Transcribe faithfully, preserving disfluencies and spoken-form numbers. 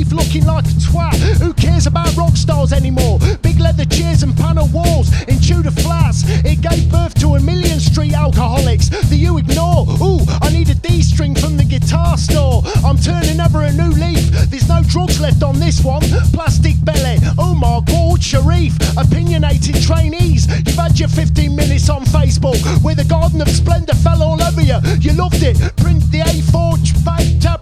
life looking like a twat. Who cares about rock stars anymore? Big leather chairs and panel walls in Tudor flats. It gave birth to a million street alcoholics that you ignore. Ooh, I need a D string from the guitar store. I'm turning over a new leaf. There's no drugs left on this one. Plastic belly, oh my god, Sharif. Opinionated trainees. You've had your fifteen minutes on Facebook where the Garden of Splendor fell all over you. You loved it. Print the A four page tab